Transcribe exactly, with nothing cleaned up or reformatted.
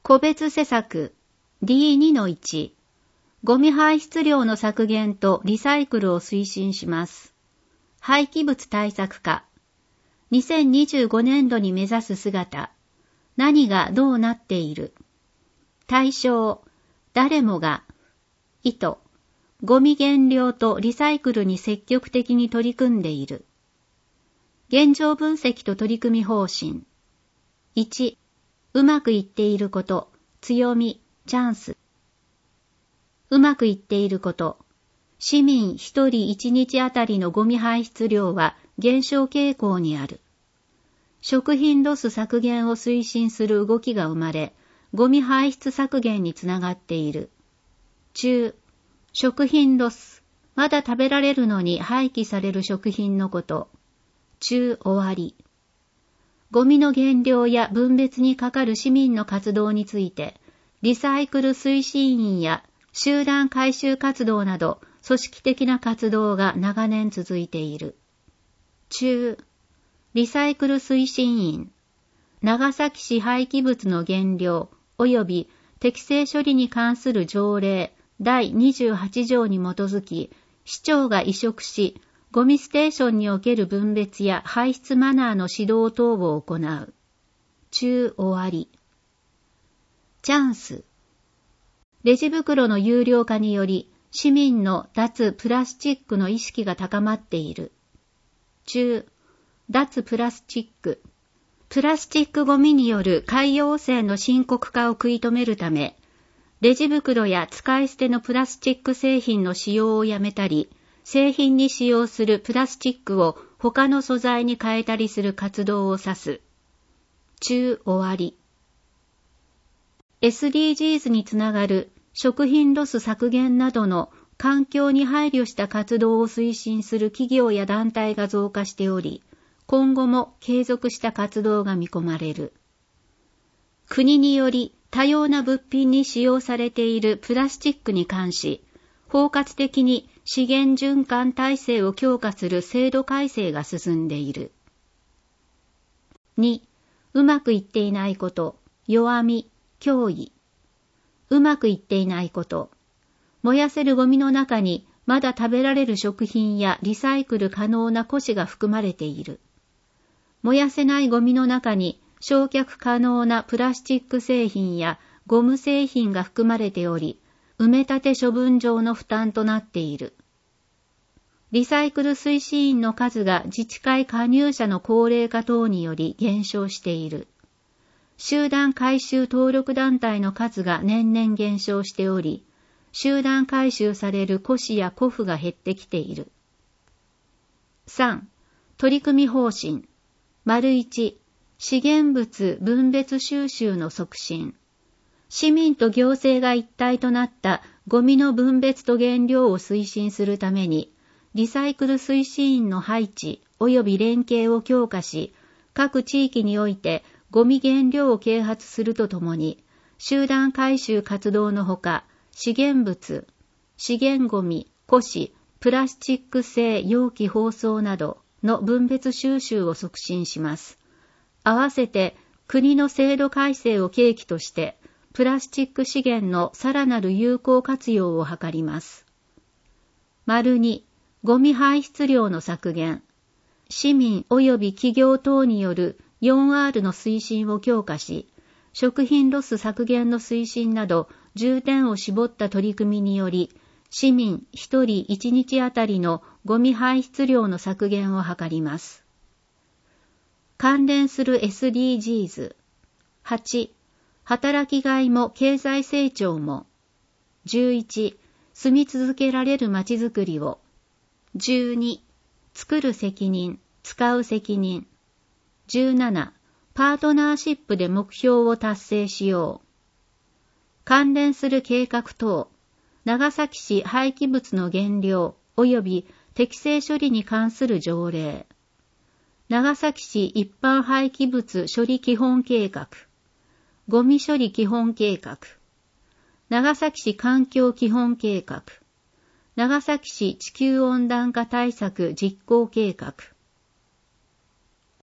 個別施策 ディーにのいち ゴミ排出量の削減とリサイクルを推進します。廃棄物対策課にせんにじゅうごねんどに目指す姿、何がどうなっている。対象、誰もが。意図、ゴミ減量とリサイクルに積極的に取り組んでいる。現状分析と取り組み方針。いち、うまくいっていること、強み、チャンス。うまくいっていること。市民ひとりいちにちあたりのゴミ排出量は減少傾向にある。食品ロス削減を推進する動きが生まれ、ゴミ排出削減につながっている。中、食品ロス。まだ食べられるのに廃棄される食品のこと。中終わり。ゴミの減量や分別にかかる市民の活動について、リサイクル推進員や集団回収活動など組織的な活動が長年続いている。中、リサイクル推進員。長崎市廃棄物の減量及び適正処理に関する条例だいにじゅうはちじょうに基づき、市長が委嘱し、ゴミステーションにおける分別や排出マナーの指導等を行う。中終わり。チャンス。レジ袋の有料化により、市民の脱プラスチックの意識が高まっている。中、脱プラスチック。プラスチックゴミによる海洋汚染の深刻化を食い止めるため、レジ袋や使い捨てのプラスチック製品の使用をやめたり、製品に使用するプラスチックを他の素材に変えたりする活動を指す。中終わり。エスディージーズ につながる食品ロス削減などの環境に配慮した活動を推進する企業や団体が増加しており、今後も継続した活動が見込まれる。国により多様な物品に使用されているプラスチックに関し、包括的に資源循環体制を強化する制度改正が進んでいる。に、うまくいっていないこと、弱み、脅威。うまくいっていないこと。燃やせるゴミの中にまだ食べられる食品やリサイクル可能な古紙が含まれている。燃やせないゴミの中に焼却可能なプラスチック製品やゴム製品が含まれており、埋め立て処分場の負担となっている。リサイクル推進員の数が自治会加入者の高齢化等により減少している。集団回収登録団体の数が年々減少しており、集団回収される古紙や古布が減ってきている。さん、取り組み方針。丸いち、資源物分別収集の促進。市民と行政が一体となったゴミの分別と減量を推進するために、リサイクル推進員の配置及び連携を強化し、各地域においてゴミ減量を啓発するとともに、集団回収活動のほか、資源物、資源ゴミ、古紙、プラスチック製容器包装などの分別収集を促進します。合わせて国の制度改正を契機として、プラスチック資源のさらなる有効活用を図ります。丸に、ゴミ排出量の削減。市民及び企業等による よんアール の推進を強化し、食品ロス削減の推進など重点を絞った取り組みにより、市民ひとりいちにちあたりのゴミ排出量の削減を図ります。関連する エスディージーズ。はち、働きがいも経済成長も。じゅういち、住み続けられるまちづくりを。じゅうに、作る責任、使う責任。じゅうなな、パートナーシップで目標を達成しよう。関連する計画等、長崎市廃棄物の減量及び適正処理に関する条例。長崎市一般廃棄物処理基本計画。ゴミ処理基本計画。長崎市環境基本計画。長崎市地球温暖化対策実行計画。